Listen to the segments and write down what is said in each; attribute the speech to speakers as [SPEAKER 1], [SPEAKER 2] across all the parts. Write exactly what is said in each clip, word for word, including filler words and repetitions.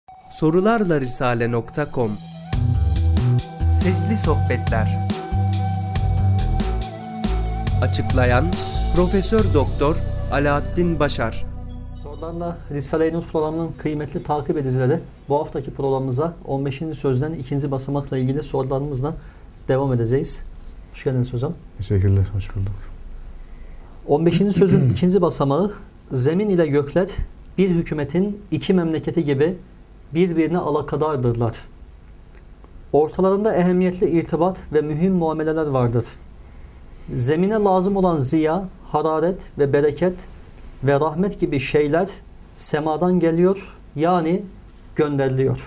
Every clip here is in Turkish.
[SPEAKER 1] sorularlarisale nokta com Sesli Sohbetler. Açıklayan Profesör Doktor Alaaddin Başar.
[SPEAKER 2] Sorularla Risale-i Nur programının kıymetli takip edicileri, bu haftaki programımıza on beşinci sözden ikinci basamakla ilgili sorularımızla devam edeceğiz. Hoş geldiniz hocam.
[SPEAKER 3] Teşekkürler, hoş bulduk.
[SPEAKER 2] on beşinci sözün ikinci basamağı, zemin ile gökler bir hükümetin iki memleketi gibi birbirine alakadardırlar. Ortalarında ehemmiyetli irtibat ve mühim muameleler vardır. Zemine lazım olan ziya, hararet ve bereket ve rahmet gibi şeyler semadan geliyor, yani gönderiliyor.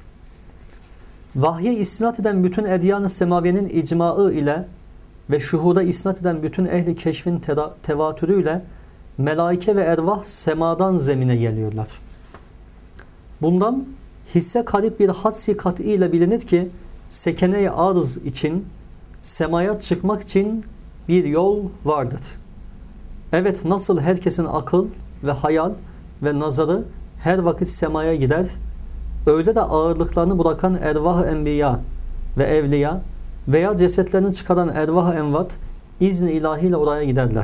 [SPEAKER 2] Vahye istinat eden bütün edyan-ı semaviyenin icmaı ile ve şuhuda isnat eden bütün ehli keşfin tevatürüyle melaike ve ervah semadan zemine geliyorlar. Bundan hisse karip bir hadsi kat'i ile bilinir ki sekene-i arz için, semaya çıkmak için bir yol vardır. Evet, nasıl herkesin akıl ve hayal ve nazarı her vakit semaya gider, öyle de ağırlıklarını bırakan ervah-ı enbiya ve evliya veya cesetlerini çıkaran ervah-ı envat izni ilahiyle oraya giderler.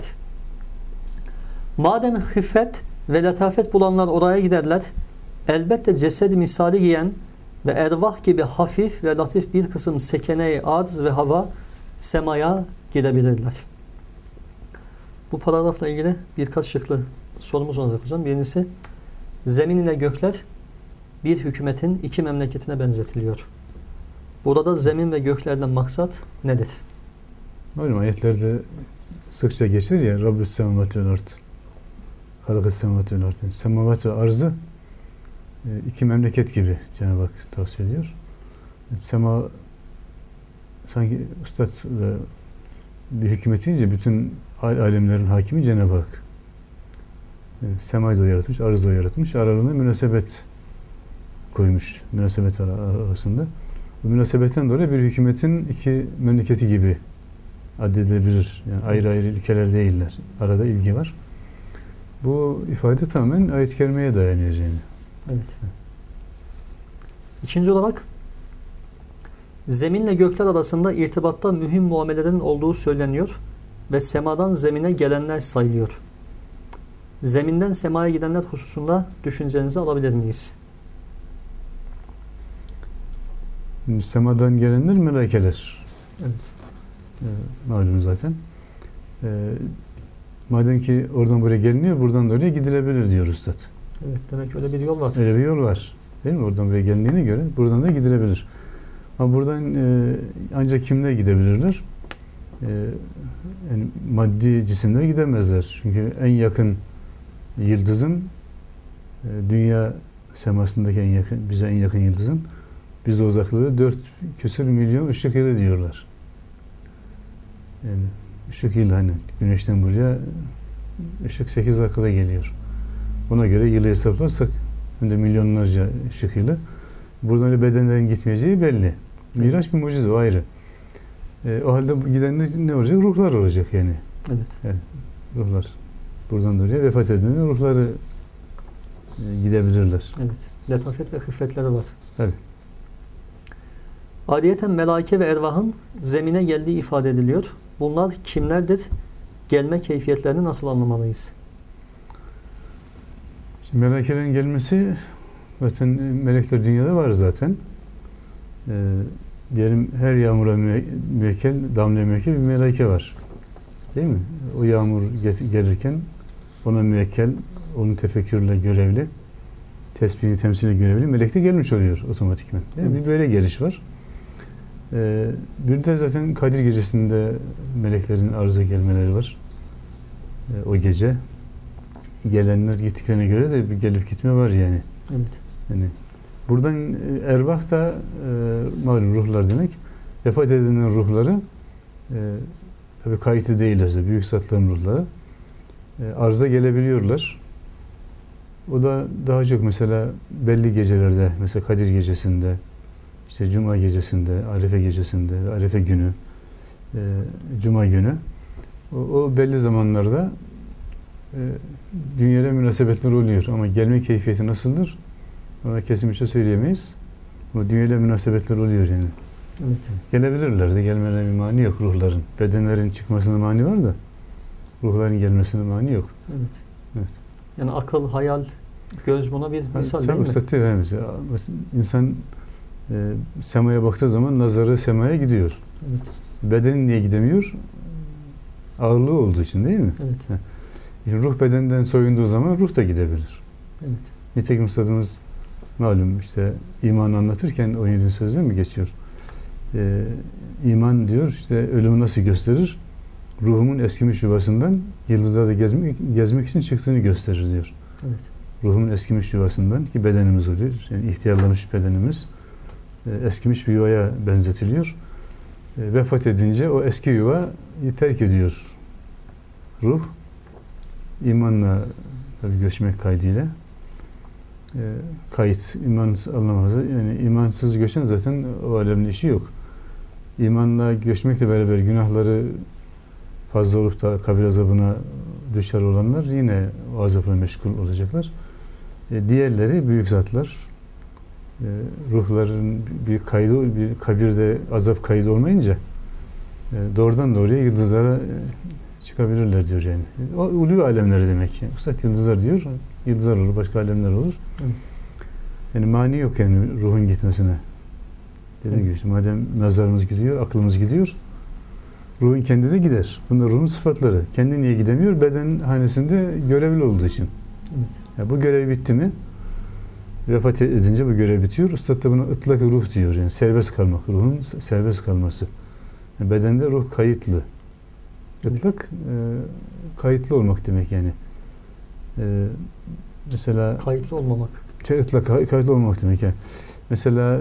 [SPEAKER 2] Madem hıffet ve letafet bulanlar oraya giderler, elbette cesed misali giyen ve ervah gibi hafif ve latif bir kısım sekene-i arz ve hava semaya gidebilirler. Bu paragrafla ilgili birkaç şıklı sorumuz olacak hocam. Birincisi, zemin ile gökler bir hükümetin iki memleketine benzetiliyor. Burada zemin ve göklerden maksat nedir?
[SPEAKER 3] Malum ayetlerde sıkça geçer ya, Rabbü's semavati vel ard, halakes semavati vel ard. Semavat ve arzı iki memleket gibi Cenab-ı Hak tavsiye ediyor. Sema sanki üstad ve bir hükümet deyince bütün alemlerin hakimi Cenab-ı Hak. Yani semayı da yaratmış, arzı da yaratmış. Aralarına münasebet koymuş, münasebet arasında. Bu münasebetten dolayı bir hükümetin iki memleketi gibi addedilebilir. Yani ayrı ayrı ülkeler değiller. Arada ilgi var. Bu ifade tamamen ayet-i kerimeye dayanıyor yani.
[SPEAKER 2] Evet. İkinci olarak, zeminle gökler arasında irtibatta mühim muamelelerin olduğu söyleniyor ve semadan zemine gelenler sayılıyor. Zeminden semaya gidenler hususunda düşüncenizi alabilir miyiz?
[SPEAKER 3] Semadan gelenler melaikeler.
[SPEAKER 2] Evet.
[SPEAKER 3] E, malum zaten. E, madem ki oradan buraya geliniyor, buradan da oraya gidilebilir diyor Üstad.
[SPEAKER 2] Evet, demek öyle bir yol var.
[SPEAKER 3] Öyle bir yol var. Değil mi? Oradan buraya gelindiğine göre buradan da gidilebilir. Ama buradan e, ancak kimler gidebilirler? E, yani maddi cisimler gidemezler. Çünkü en yakın yıldızın e, dünya semasındaki en yakın, bize en yakın yıldızın bize uzaklığı dört küsur milyon ışık yılı diyorlar. Yani ışık yılı, hani güneşten buraya ışık sekiz dakikada geliyor. Buna göre yılı hesaplarsak önde milyonlarca ışık yılı. Buradan öyle bedenlerin gitmeyeceği belli. Miraç bir mucize, o ayrı. E, o halde gidenler ne olacak? Ruhlar olacak yani.
[SPEAKER 2] Evet.
[SPEAKER 3] Yani ruhlar. Buradan da oraya vefat edenler ruhları e, gidebilirler.
[SPEAKER 2] Evet. Letafet ve hıffetleri var.
[SPEAKER 3] Evet.
[SPEAKER 2] Adiyeten melaike ve ervahın zemine geldiği ifade ediliyor. Bunlar kimlerdir? Gelme keyfiyetlerini nasıl anlamalıyız?
[SPEAKER 3] Şimdi melekelerin gelmesi, zaten melekler dünyada var zaten. Ee, diyelim her yağmura müekkel, damlaya müekkel bir meleke var. Değil mi? O yağmur gelirken ona müekkel, onun tefekkürle görevli, tesbihini temsile görevli melek de gelmiş oluyor otomatikman. Yani evet. Bir böyle geliş var. Ee, bir de zaten Kadir Gecesi'nde meleklerin arıza gelmeleri var. Ee, o gece. Gelenler gittiklerine göre de bir gelip gitme var yani.
[SPEAKER 2] Evet.
[SPEAKER 3] Yani buradan ervah da e, malum ruhlar demek. Vefat edenlerin ruhları e, tabii kayıtlı değillerse büyük zatların ruhları e, arıza gelebiliyorlar. O da daha çok mesela belli gecelerde, mesela Kadir Gecesi'nde, işte Cuma Gecesi'nde, Arefe Gecesi'nde, Arefe günü, e, Cuma günü o, o belli zamanlarda e, dünyaya münasebetler oluyor ama gelme keyfiyeti nasıldır? Ona kesin bir şey söyleyemeyiz. Ama dünyayla münasebetler oluyor yani.
[SPEAKER 2] Evet.
[SPEAKER 3] Gelebilirler de, gelmelerine bir mani yok ruhların. Bedenlerin çıkmasına mani var da ruhların gelmesine mani yok.
[SPEAKER 2] Evet.
[SPEAKER 3] Evet.
[SPEAKER 2] Yani akıl, hayal, göz buna bir misal
[SPEAKER 3] Tabii
[SPEAKER 2] değil mi?
[SPEAKER 3] usta diyor, mesela insan e, semaya baktığı zaman nazarı semaya gidiyor.
[SPEAKER 2] Evet.
[SPEAKER 3] Bedenin niye gidemiyor? Ağırlığı olduğu için değil mi?
[SPEAKER 2] Evet.
[SPEAKER 3] Yani ruh bedenden soyunduğu zaman ruh da gidebilir.
[SPEAKER 2] Evet.
[SPEAKER 3] Nitekim ustadımız malum işte imanı anlatırken on yedinci sözde mi geçiyor? Ee, iman diyor işte ölümü nasıl gösterir? Ruhumun eskimiş yuvasından yıldızlarda gezmek, gezmek için çıktığını gösterir diyor.
[SPEAKER 2] Evet.
[SPEAKER 3] Ruhumun eskimiş yuvasından, ki bedenimiz oluyor. Yani ihtiyarlamış bedenimiz e, eskimiş bir yuvaya benzetiliyor. E, vefat edince o eski yuva terk ediyor ruh. İmanla tabii göçmek kaydıyla. E, kayıt, imansız anlamazsa, yani imansız göçen zaten o alemde işi yok. İmanla göçmekle beraber günahları fazla olup da kabir azabına düşer olanlar yine o azapla meşgul olacaklar. E, diğerleri büyük zatlar, e, ruhların bir kaydı, bir kabirde azap kaydı olmayınca e, doğrudan doğruya yıldızlara e, çıkabilirler diyor yani. O ulû alemleri demek. Yani. Ustad yıldızlar diyor, yıldızlar olur, başka alemler olur.
[SPEAKER 2] Evet.
[SPEAKER 3] Yani mani yok yani ruhun gitmesine. Dediğim
[SPEAKER 2] Evet.
[SPEAKER 3] gibi işte, madem nazarımız gidiyor, aklımız gidiyor, ruhun kendi de gider. Bunlar ruhun sıfatları. Kendi niye gidemiyor? Beden hanesinde görevli olduğu için.
[SPEAKER 2] Evet.
[SPEAKER 3] Yani bu görev bitti mi? Vefat edince bu görev bitiyor. Üstad da buna ıtlak ruh diyor. Yani serbest kalmak. Ruhun serbest kalması. Yani bedende ruh kayıtlı. Itlak e, kayıtlı olmak demek yani. E, mesela
[SPEAKER 2] Kayıtlı olmamak.
[SPEAKER 3] şey, ıtlak kayıtlı olmak demek yani. Mesela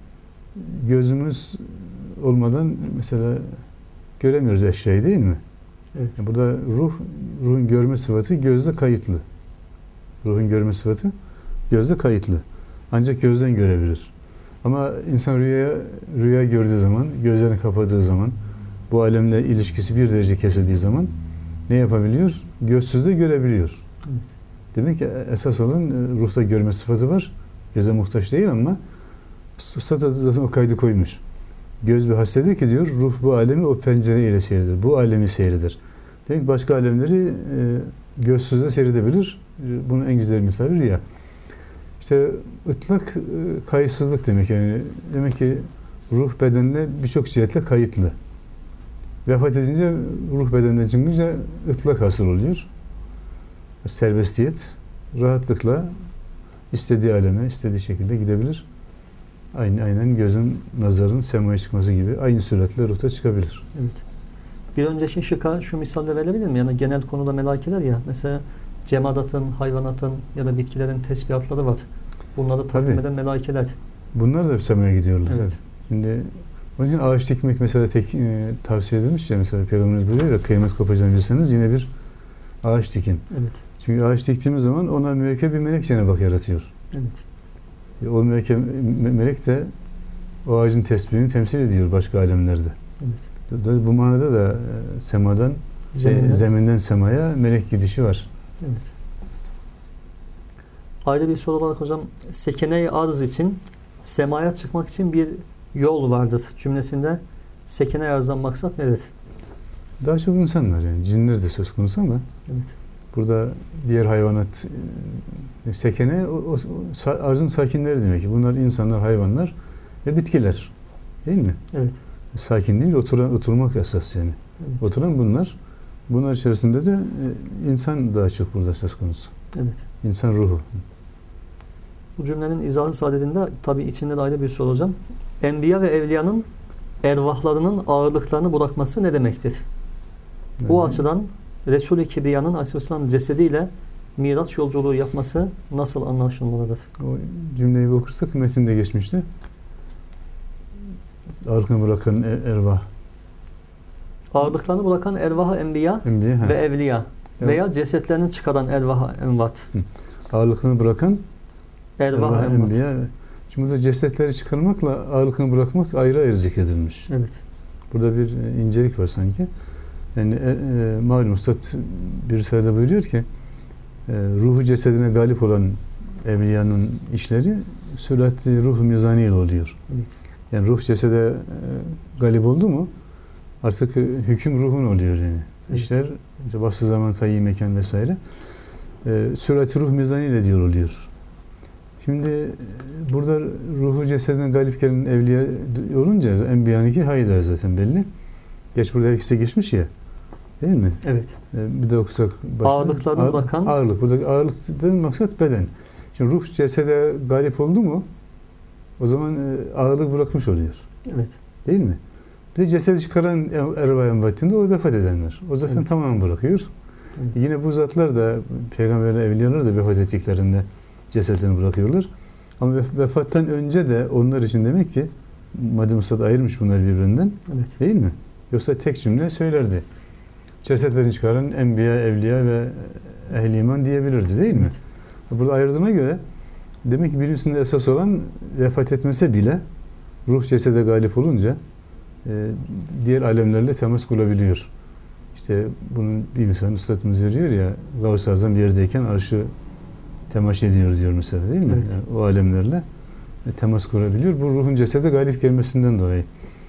[SPEAKER 3] gözümüz olmadan mesela göremiyoruz eşyayı değil mi?
[SPEAKER 2] Evet.
[SPEAKER 3] Yani burada ruh, ruhun görme sıfatı gözde kayıtlı. Ruhun görme sıfatı gözde kayıtlı. Ancak gözden görebilir. Ama insan rüya rüya gördüğü zaman, gözlerini kapadığı zaman, bu alemle ilişkisi bir derece kesildiği zaman ne yapabiliyor? Gözsüz de görebiliyor.
[SPEAKER 2] Evet.
[SPEAKER 3] Demek ki esas olan ruhta görme sıfatı var. Göze muhtaç değil ama Üstad da zaten o kaydı koymuş. Göz bir hasledir ki diyor, ruh bu alemi o pencereyle seyreder. Bu alemi seyreder. Demek ki başka alemleri e, gözsüz de seyredebilir. Bunun en güzel misali rüya. İşte ıtlak e, kayıtsızlık demek yani. Demek ki ruh bedenle birçok cihetle kayıtlı. Vefat edince ruh bedenden çıkınca ıtlak hasıl oluyor. Serbestiyet, rahatlıkla istediği aleme, istediği şekilde gidebilir. Aynen, aynen gözün, nazarın semaya çıkması gibi aynı süratle ruhta çıkabilir.
[SPEAKER 2] Evet. Bir önceki şıkka şu misalle verebilir miyim? Yani genel konuda melaikeler ya. Mesela cemadatın, hayvanatın ya da bitkilerin tesbihatları var. Bunları takdim
[SPEAKER 3] Tabii.
[SPEAKER 2] eden melaikeler.
[SPEAKER 3] Bunlar da semaya gidiyorlar.
[SPEAKER 2] Evet.
[SPEAKER 3] Şimdi onun için ağaç dikmek mesela tek, e, tavsiye edilmiş ya, mesela Peygamberimiz buyuruyor ya, kıyamet kopacağını bilseniz yine bir ağaç dikin.
[SPEAKER 2] Evet.
[SPEAKER 3] Çünkü ağaç diktiğimiz zaman ona mürekkep bir melek Cenab-ı Hak yaratıyor.
[SPEAKER 2] Evet.
[SPEAKER 3] E, o mürekkep, melek de o ağacın tesbihini temsil ediyor başka alemlerde.
[SPEAKER 2] Evet.
[SPEAKER 3] Bu manada da e, semadan,
[SPEAKER 2] Zeminden.
[SPEAKER 3] zeminden semaya melek gidişi var.
[SPEAKER 2] Evet. Ayrı bir soru olarak hocam, sekene-i arz için semaya çıkmak için bir yol vardır cümlesinde sekene-i arzdan maksat nedir?
[SPEAKER 3] Daha çok insanlar yani cinler de söz konusu ama
[SPEAKER 2] Evet.
[SPEAKER 3] burada diğer hayvanat e, sekene o, o, o arzın sakinleri demek ki. Bunlar insanlar, hayvanlar ve bitkiler. Değil mi?
[SPEAKER 2] Evet.
[SPEAKER 3] Sakin değil, oturan, oturmak esas yani.
[SPEAKER 2] Evet.
[SPEAKER 3] Oturan bunlar. Bunlar içerisinde de e, insan daha çok burada söz konusu.
[SPEAKER 2] Evet.
[SPEAKER 3] İnsan ruhu.
[SPEAKER 2] Bu cümlenin izahı saadetinde tabi içinde de ayrı bir soru hocam. Enbiya ve evliyanın ervahlarının ağırlıklarını bırakması ne demektir?
[SPEAKER 3] Yani,
[SPEAKER 2] Bu açıdan Resul-i Kibriya'nın Aleyhisselam cesediyle Miraç yolculuğu yapması nasıl anlaşılmalıdır?
[SPEAKER 3] o cümleyi bir okursak metinde geçmişti. Ağırlığını bırakan er, ervah.
[SPEAKER 2] Ağırlıklarını bırakan ervah-ı enbiya
[SPEAKER 3] Enbiya,
[SPEAKER 2] ve evliya
[SPEAKER 3] Evet.
[SPEAKER 2] veya cesetlerini çıkaran ervah-ı envat.
[SPEAKER 3] ağırlığını bırakan
[SPEAKER 2] Ervah-ı
[SPEAKER 3] ervah,
[SPEAKER 2] envat.
[SPEAKER 3] enbiya. Şimdi burada cesetleri çıkarmakla ağırlığını bırakmak ayrı ayrı zikredilmiş.
[SPEAKER 2] Evet.
[SPEAKER 3] Burada bir incelik var sanki. Yani e, e, malum Üstad bir risalede buyuruyor ki e, ruhu cesedine galip olan evliyanın işleri sürat-i ruh mizaniyle oluyor.
[SPEAKER 2] Evet.
[SPEAKER 3] Yani ruh cesede e, galip oldu mu artık hüküm ruhun oluyor yani.
[SPEAKER 2] Evet.
[SPEAKER 3] İşler işte vasfı zaman, tayyi mekan vesaire e, sürat-i ruh mizaniyle diyor oluyor. Şimdi e, burada ruhu cesedine galip gelen evliya olunca enbiyanınki hayır der zaten belli. Geç burada her ikisi de geçmiş ya. Değil mi?
[SPEAKER 2] Evet.
[SPEAKER 3] E, bir de okusak başına.
[SPEAKER 2] Ağırlıklarını
[SPEAKER 3] Ağır-
[SPEAKER 2] bırakan.
[SPEAKER 3] Ağırlık. Buradaki ağırlıktan maksat beden. Şimdi ruh cesede galip oldu mu o zaman e, ağırlık bırakmış oluyor.
[SPEAKER 2] Evet.
[SPEAKER 3] Değil mi? Bir de cesedi çıkaran erva envatinde o vefat edenler. O zaten
[SPEAKER 2] Evet.
[SPEAKER 3] tamamen bırakıyor.
[SPEAKER 2] Evet.
[SPEAKER 3] Yine bu zatlar da peygamberler, evliyalar da vefat ettiklerinde cesedini bırakıyorlar. Ama vef- vefattan önce de onlar için demek ki madem Üstad ayırmış bunları birbirinden
[SPEAKER 2] Evet.
[SPEAKER 3] değil mi? Yoksa tek cümle söylerdi. Cesetlerini çıkaran enbiya, evliya ve ehl-i iman diyebilirdi değil mi?
[SPEAKER 2] Evet.
[SPEAKER 3] Burada ayırdığına göre demek ki birincisinde esas olan vefat etmese bile ruh cesede galip olunca e, diğer alemlerle temas kurabiliyor. İşte bunun bir misal Üstadımız veriyor ya Gavs-ı Azam bir yerdeyken arşı temas ediyor diyor mesela değil mi?
[SPEAKER 2] Evet.
[SPEAKER 3] Yani o alemlerle temas kurabiliyor. Bu ruhun cesede galip gelmesinden dolayı.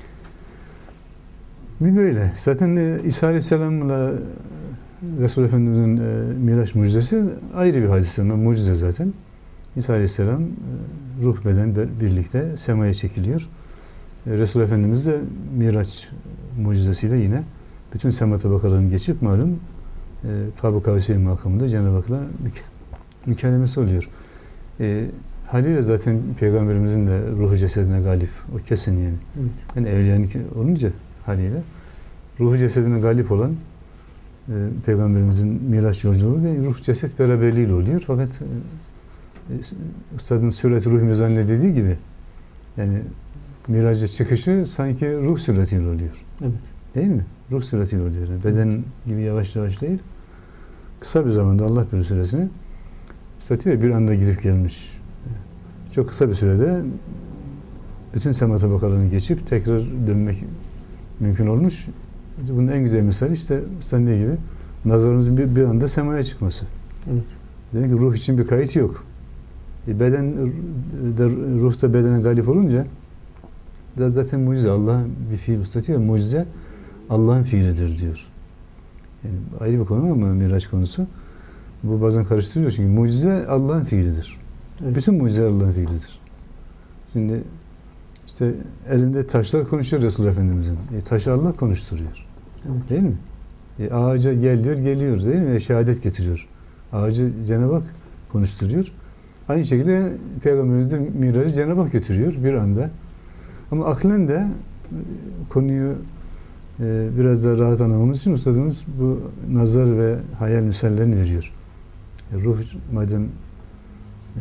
[SPEAKER 3] Bir böyle. Zaten e, İsa Aleyhisselam'la Resul Efendimiz'in e, Miraç mucizesi ayrı bir hadise, mucize zaten. İsa Aleyhisselam e, ruh beden birlikte semaya çekiliyor. E, Resul Efendimiz de Miraç mucizesiyle yine bütün sema tabakalarını geçip malum e, Kab-ı Kavseyn makamında Cenab-ı Hak'la mükerremesi oluyor. E, haliyle zaten Peygamberimizin de ruhu cesedine galip. O kesin yani.
[SPEAKER 2] Evet.
[SPEAKER 3] Yani evliyanın olunca haliyle ruhu cesedine galip olan e, Peygamberimizin Miraç yolculuğu ve ruh ceset beraberliğiyle oluyor. Fakat e, Üstadın Süret-i Ruh Mizani'yle dediği gibi yani Miraç'a çıkışı sanki ruh süretiyle oluyor.
[SPEAKER 2] Evet.
[SPEAKER 3] Değil mi? Ruh süretiyle oluyor. Yani beden gibi yavaş yavaş değil. Kısa bir zamanda Allah bir süresini Üstad diyor ya, bir anda gidip gelmiş. Çok kısa bir sürede bütün sema tabakalarını geçip tekrar dönmek mümkün olmuş. Bunun en güzel misali işte sen ne gibi? Nazarınızın bir, bir anda semaya çıkması.
[SPEAKER 2] Evet.
[SPEAKER 3] Demek ki ruh için bir kayıt yok. E beden de ruhta bedene galip olunca zaten mucize. Allah bir fiil ıslatıyor. Mucize Allah'ın fiilidir diyor. Yani ayrı bir konu ama Miraç konusu. Bu bazen karıştırıyor çünkü mucize Allah'ın fiilidir.
[SPEAKER 2] Evet.
[SPEAKER 3] Bütün mucizeler Allah'ın fiilidir. Şimdi işte elinde taşlar konuşuyor Resul Efendimiz'in. E, taşı Allah konuşturuyor.
[SPEAKER 2] Evet.
[SPEAKER 3] Değil mi? E, ağaca gel diyor, geliyor değil mi? E, şehadet getiriyor. Ağacı Cenab-ı Hak konuşturuyor. Aynı şekilde Peygamberimiz de Miraç'ı Cenab-ı Hak götürüyor bir anda. Ama aklen de e, konuyu e, biraz daha rahat anlamamız için Üstadımız bu nazar ve hayal misallerini veriyor. E, ruh madem e,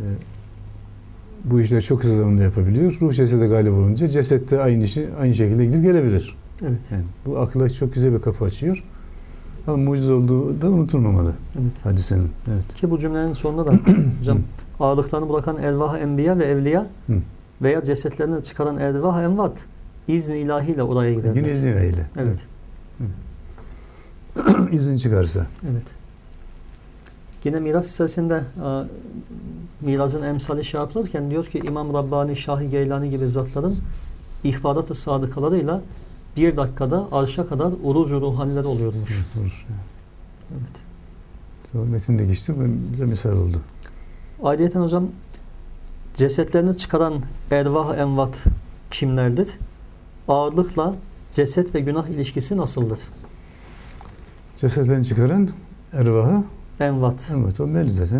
[SPEAKER 3] bu işleri çok kısa zamanda yapabiliyor. Ruh cesede galip olunca cesette aynı işi aynı şekilde gidip gelebilir.
[SPEAKER 2] Evet.
[SPEAKER 3] Yani bu akla çok güzel bir kapı açıyor. Ama mucize olduğu da unutulmamalı
[SPEAKER 2] Evet.
[SPEAKER 3] hadisenin. Evet.
[SPEAKER 2] Ki bu cümlenin sonunda da hocam ağırlıklarını bırakan ervah enbiya ve evliya
[SPEAKER 3] Hı.
[SPEAKER 2] veya cesetlerini çıkaran ervah envat izni ilahiyle oraya giderler.
[SPEAKER 3] Yine izniyle.
[SPEAKER 2] Evet.
[SPEAKER 3] İzin çıkarsa.
[SPEAKER 2] Evet. Yine Miraç sırasında Mirac'ın emsali şey yapılırken diyor ki İmam Rabbani, Şah-ı Geylani gibi zatların ihbarat-ı sadıkalarıyla bir dakikada arşa kadar urucu ruhaniler oluyormuş.
[SPEAKER 3] Evet. Olur.
[SPEAKER 2] Evet.
[SPEAKER 3] Sonra metinde geçti. Bu bize misal oldu.
[SPEAKER 2] Ayrıyeten hocam cesetlerini çıkaran ervah envat kimlerdir? Ağırlıkla ceset ve günah ilişkisi nasıldır?
[SPEAKER 3] Cesetlerini çıkaran ervahı
[SPEAKER 2] Envat.
[SPEAKER 3] evet o belli zaten.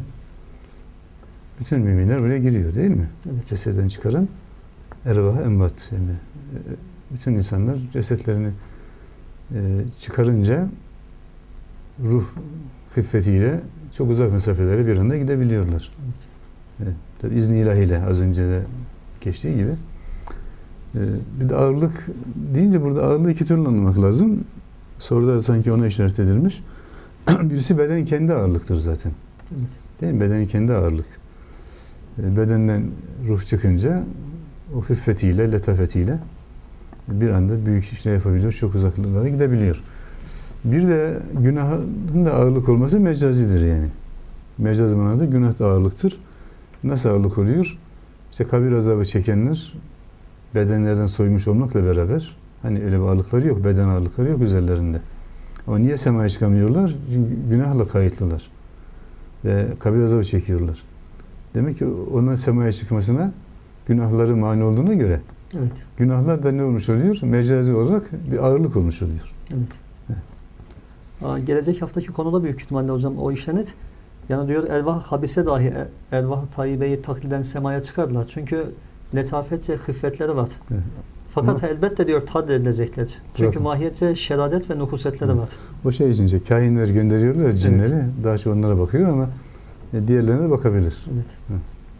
[SPEAKER 3] Bütün müminler buraya giriyor değil mi?
[SPEAKER 2] Evet.
[SPEAKER 3] Cesetten çıkaran ervahı envat. Yani bütün insanlar cesetlerini çıkarınca ruh hıffetiyle çok uzak mesafelere bir anda gidebiliyorlar.
[SPEAKER 2] Evet.
[SPEAKER 3] Evet. Tabii izni ilahiyle az önce de geçtiği gibi. Bir de ağırlık deyince burada ağırlığı iki türlü anlamak lazım. Soruda sanki ona işaret edilmiş. Birisi bedenin kendi ağırlıktır zaten.
[SPEAKER 2] Evet.
[SPEAKER 3] Değil mi? Bedenin kendi ağırlık. Bedenden ruh çıkınca o hıffetiyle, letafetiyle bir anda büyük işler yapabiliyor, çok uzaklıklara gidebiliyor. Bir de günahın da ağırlık olması mecazidir yani. Mecaz manada günah da ağırlıktır. Nasıl ağırlık oluyor? İşte kabir azabı çekenler bedenlerden soymuş olmakla beraber hani öyle bir ağırlıkları yok, beden ağırlıkları yok üzerlerinde. Ama niye semaya çıkamıyorlar? Çünkü günahla kayıtlılar. Ve kabir azabı çekiyorlar. Demek ki onların semaya çıkmasına günahları mani olduğuna göre
[SPEAKER 2] Evet.
[SPEAKER 3] günahlar da ne olmuş oluyor? Mecazi olarak bir ağırlık olmuş oluyor.
[SPEAKER 2] Evet.
[SPEAKER 3] Evet.
[SPEAKER 2] Aa, gelecek haftaki konuda büyük ihtimalle hocam o işlenir. Yani diyor ervah habise dahi ervah tayyibeyi takliden semaya çıkardılar. Çünkü letafetçe hıffetleri var.
[SPEAKER 3] Evet.
[SPEAKER 2] Fakat
[SPEAKER 3] Ama,
[SPEAKER 2] elbette diyor tad edilecekler. Çünkü
[SPEAKER 3] bırakın.
[SPEAKER 2] mahiyetçe şeradet ve nuhusetleri
[SPEAKER 3] Evet.
[SPEAKER 2] var.
[SPEAKER 3] O şey içince kahinler gönderiyorlar cinleri. Evet. Daha çok onlara bakıyor ama diğerlerine de bakabilir.
[SPEAKER 2] Evet.
[SPEAKER 3] Hı.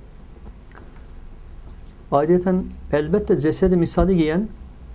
[SPEAKER 2] Ayrıyeten elbette cesedi misali giyen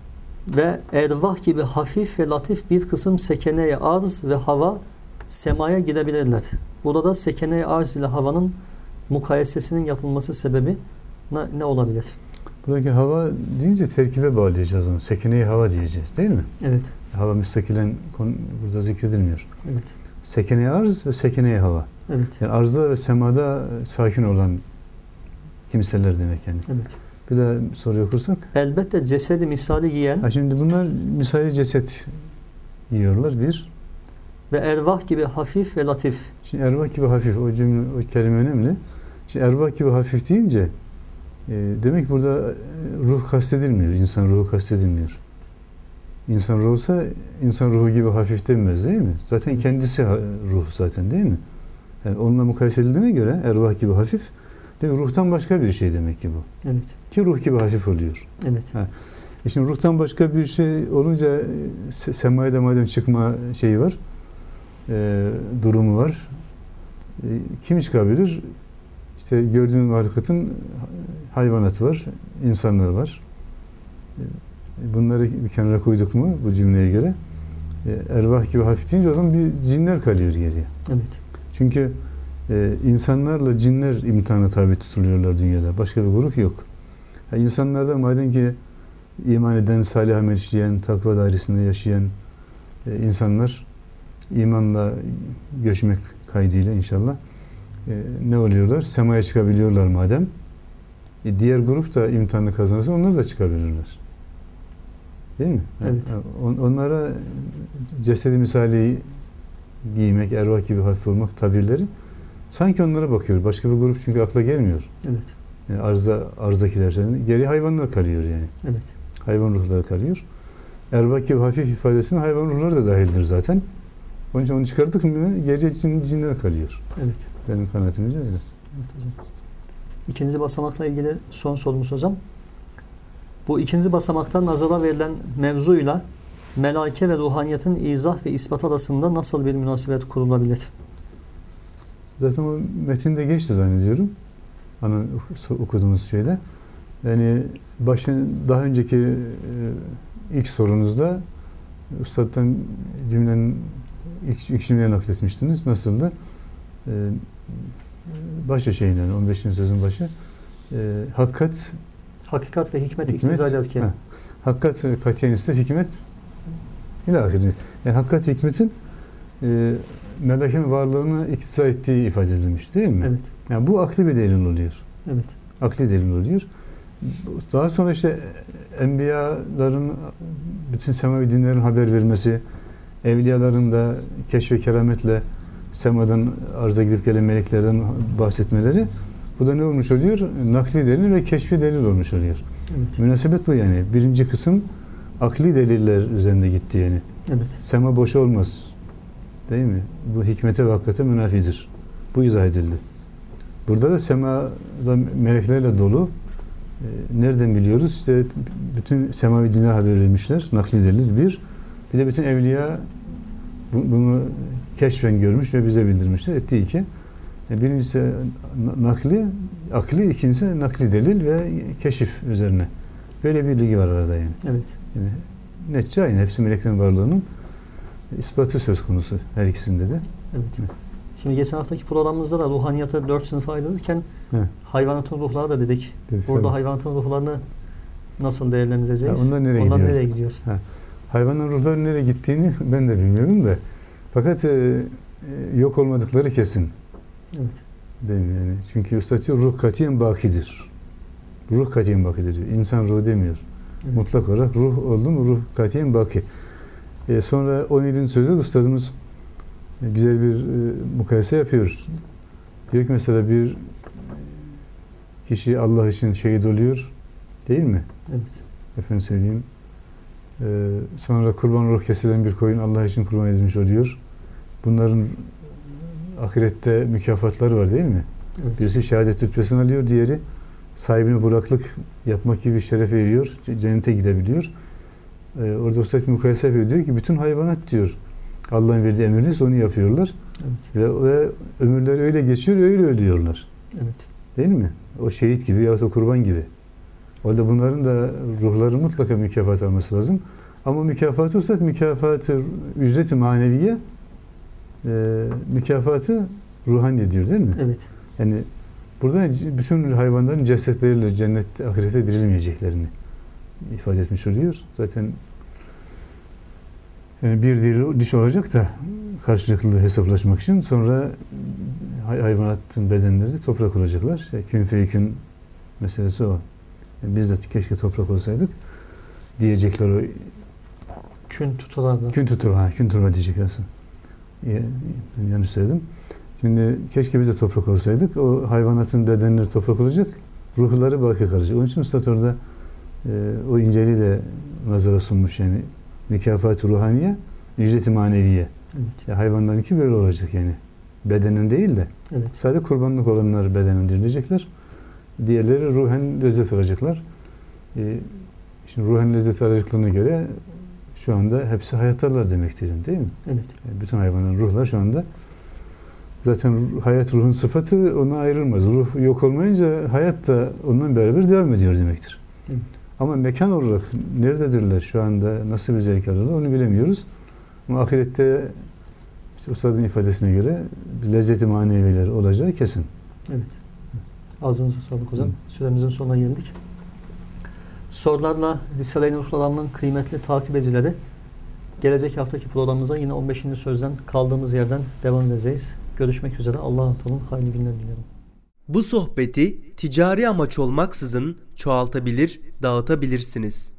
[SPEAKER 2] ve ervah gibi hafif ve latif bir kısım sekeneye arz ve hava semaya gidebilirler. Burada da sekeneye arz ile havanın mukayesesinin yapılması sebebi ne, ne olabilir?
[SPEAKER 3] Buradaki hava deyince terkibe bağlayacağız onu. Sekeneyi hava diyeceğiz değil mi?
[SPEAKER 2] Evet.
[SPEAKER 3] Hava müstakilen konu burada zikredilmiyor.
[SPEAKER 2] Evet.
[SPEAKER 3] Sekeneyi arz ve sekeneyi hava.
[SPEAKER 2] Evet.
[SPEAKER 3] Yani arzda ve semada sakin olan kimseler demek yani.
[SPEAKER 2] Evet.
[SPEAKER 3] Bir daha soruyu okursak.
[SPEAKER 2] Elbette cesedi misali giyen
[SPEAKER 3] Ha şimdi bunlar misali ceset yiyorlar bir.
[SPEAKER 2] ve ervah gibi hafif ve latif.
[SPEAKER 3] Şimdi ervah gibi hafif o cümle o kelime önemli. Şimdi ervah gibi hafif deyince e, demek burada ruh kastedilmiyor. İnsan ruhu kastedilmiyor. İnsan ruhu olsa insan ruhu gibi hafif denmez değil mi? Zaten kendisi ruh zaten değil mi? Yani onunla mukayese edildiğine göre ervah gibi hafif demek ruhtan başka bir şey demek ki bu.
[SPEAKER 2] Evet.
[SPEAKER 3] Ki ruh gibi hafif oluyor.
[SPEAKER 2] Evet.
[SPEAKER 3] Ha. E şimdi ruhtan başka bir şey olunca se semaya da madem çıkma şeyi var, e, durumu var. E, kim çıkabilir? İşte gördüğün mahlukatın hayvanatı var, insanlar var. E, bunları bir kenara koyduk mu bu cümleye göre? E, ervah gibi hafif deyince o zaman bir cinler kalıyor geriye.
[SPEAKER 2] Evet.
[SPEAKER 3] Çünkü e, insanlarla cinler imtihana tabi tutuluyorlar dünyada. Başka bir grup yok. Yani insanlarda madem ki iman eden, salih amel işleyen, takva dairesinde yaşayan e, insanlar imanla göçmek kaydıyla inşallah e, ne oluyorlar? Semaya çıkabiliyorlar madem. E, diğer grup da imtihanı kazanırsa onlar da çıkabilirler. Değil mi?
[SPEAKER 2] Evet.
[SPEAKER 3] Yani on, onlara cesedi misali giymek, ervah gibi hafif olmak tabirleri sanki onlara bakıyor. Başka bir grup çünkü akla gelmiyor.
[SPEAKER 2] Evet.
[SPEAKER 3] Yani arza, arzakiler senin. Geri hayvanlar kalıyor yani.
[SPEAKER 2] Evet.
[SPEAKER 3] Hayvan ruhları kalıyor. Ervah gibi hafif ifadesine hayvan ruhları da dahildir zaten. Onun için onu çıkardık mı geriye cin, cinler kalıyor.
[SPEAKER 2] Evet.
[SPEAKER 3] Benim kanaatimce öyle.
[SPEAKER 2] Evet hocam. İkinci basamakla ilgili son sorumuz hocam. Bu ikinci basamakta nazara verilen mevzuyla melaike ve ruhaniyetin izah ve ispat arasında nasıl bir münasebet kurulabilir?
[SPEAKER 3] Zaten o metinde geçti zannediyorum. Ana okuduğumuz şeyde. Yani başın daha önceki e, ilk sorunuzda Üstad'dan cümlenin ilk, ilk cümleyi nakletmiştiniz. Nasıldı? E, başı şeyinden, on beşinci sözün başı. E, hakikat
[SPEAKER 2] Hakikat ve hikmet,
[SPEAKER 3] hikmet
[SPEAKER 2] iktiza ederken.
[SPEAKER 3] ha, hakikat katiyen ister, hikmet ilahiri. Yani hakikat hikmetin e, melekenin varlığını iktiza ettiği ifade edilmiş değil mi?
[SPEAKER 2] Evet.
[SPEAKER 3] Yani bu akli bir delil oluyor.
[SPEAKER 2] Evet.
[SPEAKER 3] Akli delil oluyor. Daha sonra işte enbiyaların bütün semavi dinlerin haber vermesi, evliyaların da keşf ve kerametle semadan arza gidip gelen meleklerden bahsetmeleri, bu da ne olmuş oluyor? Nakli delil ve keşfi delil olmuş oluyor.
[SPEAKER 2] Evet.
[SPEAKER 3] Münasebet bu yani. Birinci kısım akli deliller üzerinde gitti yani.
[SPEAKER 2] Evet.
[SPEAKER 3] Sema boş olmaz. Değil mi? Bu hikmete ve hakikate münafidir. Bu izah edildi. Burada da semada meleklerle dolu. E, nereden biliyoruz? İşte bütün semavi dinler haber vermişler. Nakli delil bir. Bir de bütün evliya bu, bunu keşfen görmüş ve bize bildirmişler. Etti iki. E, birincisi nakli, akli, ikincisi nakli delil ve keşif üzerine. Böyle bir bilgi var arada yani.
[SPEAKER 2] Evet.
[SPEAKER 3] Yani netçe aynı. Hepsi meleklerin varlığının ispatı söz konusu her ikisinde de.
[SPEAKER 2] Evet. Şimdi geçen haftaki programımızda da ruhaniyatı dört sınıfa ayırırken
[SPEAKER 3] He.
[SPEAKER 2] hayvanatın ruhları da dedik.
[SPEAKER 3] Dedik,
[SPEAKER 2] Burada
[SPEAKER 3] tabii.
[SPEAKER 2] hayvanatın ruhlarını nasıl değerlendireceğiz?
[SPEAKER 3] Ya onlar nereye
[SPEAKER 2] onlar
[SPEAKER 3] gidiyor?
[SPEAKER 2] nereye gidiyor?
[SPEAKER 3] Hayvanların ruhları nereye gittiğini ben de bilmiyorum da. Fakat e, e, yok olmadıkları kesin.
[SPEAKER 2] Evet.
[SPEAKER 3] Değil mi yani? Çünkü Üstad diyor ruh katiyen bakidir. Ruh katiyen bakidir diyor. İnsan ruh demiyor.
[SPEAKER 2] Evet.
[SPEAKER 3] Mutlak olarak ruh oldu mu ruh katiyen baki. E sonra on yedinci sözde Üstadımız güzel bir e, mukayese yapıyor. Diyor ki mesela bir kişi Allah için şehit oluyor. Değil mi?
[SPEAKER 2] Evet.
[SPEAKER 3] Efendim söyleyeyim. E, sonra kurban ruh kesilen bir koyun Allah için kurban edilmiş oluyor. Bunların ahirette mükafatları var değil mi?
[SPEAKER 2] Evet.
[SPEAKER 3] Birisi şehadet rütbesini alıyor, diğeri sahibine buraklık yapmak gibi bir şerefe eriyor, cennete gidebiliyor. Ee, orada Üstad mukayese yapıyor, diyor ki bütün hayvanat diyor Allah'ın verdiği emiriniz onu yapıyorlar.
[SPEAKER 2] Evet.
[SPEAKER 3] Ve, ve ömürleri öyle geçiyor, öyle ölüyorlar.
[SPEAKER 2] Evet.
[SPEAKER 3] Değil mi? O şehit gibi yahut o kurban gibi. Orada bunların da ruhları mutlaka mükafat alması lazım. Ama mükafatı Üstad mükafatı ücreti maneviye e, mükafatı ruhani diyor değil mi?
[SPEAKER 2] Evet.
[SPEAKER 3] Yani burada bütün hayvanların cesetleriyle cennette, ahirete dirilmeyeceklerini ifade etmiş oluyor. Zaten yani bir dil, diş olacak da karşılıklı hesaplaşmak için sonra hayvanatın bedenleri de toprak olacaklar. İşte kün feykün meselesi o. Yani biz de keşke toprak olsaydık diyecekler o.
[SPEAKER 2] Kün tutulardan.
[SPEAKER 3] Kün tuturma, ha, kün turma diyecekler aslında. Ben yanlış söyledim. Şimdi keşke biz de toprak olsaydık. O hayvanatın bedenleri toprak olacak. Ruhları baki kalacak. Onun için Üstad orada e, o inceliği de nazara sunmuş yani. Mükafat-ı ruhaniye, ücret-i maneviye.
[SPEAKER 2] Evet.
[SPEAKER 3] Ya hayvanlarınki böyle olacak yani. Bedenin değil de.
[SPEAKER 2] Evet.
[SPEAKER 3] Sadece kurbanlık olanlar bedenindir diyecekler. Diğerleri ruhen lezzet alacaklar. E, şimdi ruhen lezzet alacaklarına göre şu anda hepsi hayattalar demektir değil mi?
[SPEAKER 2] Evet.
[SPEAKER 3] Yani bütün hayvanların ruhlar şu anda zaten hayat ruhun sıfatı ona ayrılmaz. Ruh yok olmayınca hayat da ondan beraber devam ediyor demektir.
[SPEAKER 2] Evet.
[SPEAKER 3] Ama mekan olarak nerededirler şu anda, nasıl bir zevk alırlar onu bilemiyoruz. Ama ahirette işte Üstad'ın ifadesine göre lezzeti manevileri olacağı kesin.
[SPEAKER 2] Evet. Ağzınıza sağlık hocam.
[SPEAKER 3] Hı.
[SPEAKER 2] Süremizin sonuna geldik. Sorularla Risale-i Nur programının kıymetli takipçileri, gelecek haftaki programımıza yine on beşinci sözden kaldığımız yerden devam edeceğiz. Görüşmek üzere. Allah'a emanet olun. Hayırlı günler diliyorum.
[SPEAKER 1] Bu sohbeti ticari amaç olmaksızın çoğaltabilir, dağıtabilirsiniz.